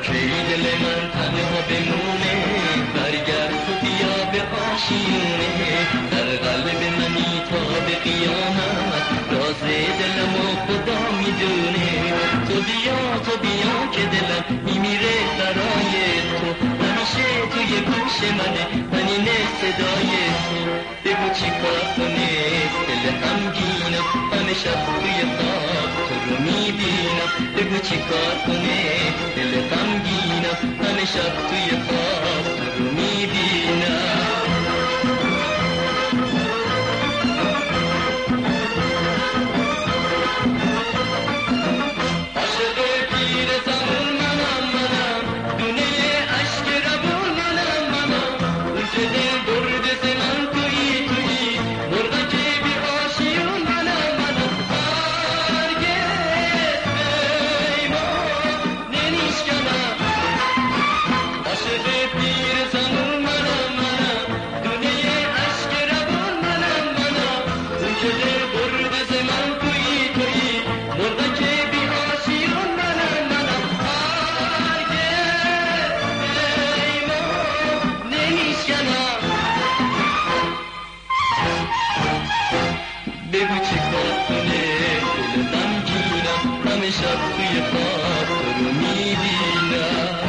کی دل من تنها بمونه، برگرد تو بیا به آشیونه، در قلب منی تا به قیامت، راز دلم و خدا میدونه. تو بیا که دلم میمیره برای تو، همیشه توی گوش منه تنین صدای تو. بگو چی کار کنه دل غمگینم، همه شب توی خواب تو رو میبینم. بگو چی کار کنه دل غمگینم، همه شب توی خواب تو رو میبینم. بگو چی کار کنه دل غمگینم، همه شب توی خواب تو رو میبینم.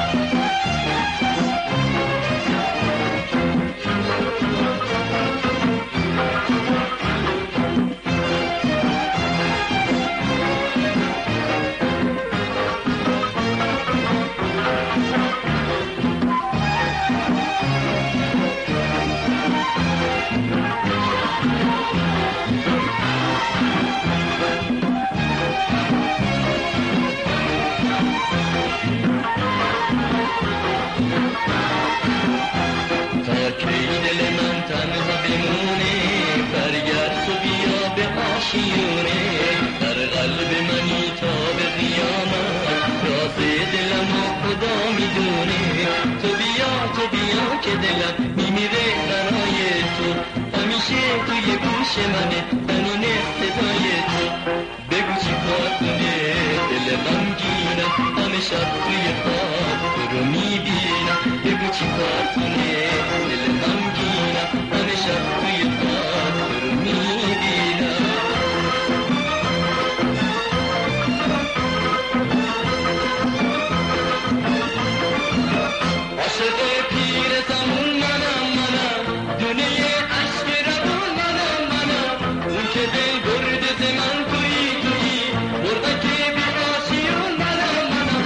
آشیونه، در قلب منی تا به قیامت، راز دلم و خدا میدونه. تو بیا که دلم میمیره برای تو، همیشه توی گوش منه تنین صدای تو. بگو چی کار کنه دل غمگینم، همه شب توی خواب تو رو میبینم. بگو چی کار کنه دل غمگینم، همه شب توی خواب تو رو میبینم. عاشق پیر زمان منم، دونه عشق روان منم، اون که دل برد ز من تویی، مرغک بی آشیون منم.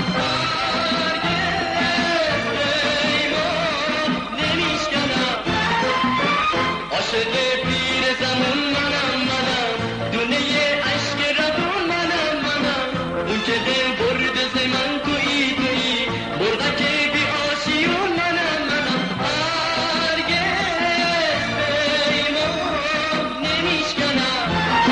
هرگز پیمان نمیشکنم. عاشق پیر زمان منم، دونه عشق روان منم، اون که دل برد ز من تویی، مرغک بی آشیون منم. هرگز پیمان نمیشکنم.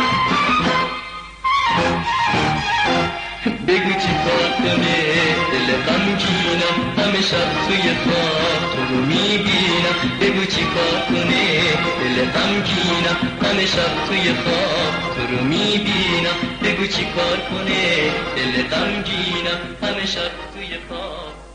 بگو چی کار کنه دل غمگینم، همه شب توی خواب تو رو میبینم. بگو چی کار کنه دل غمگینم، همه شب توی خواب تو رو میبینم. بگو چی کار کنه دل غمگینم، همه شب توی خواب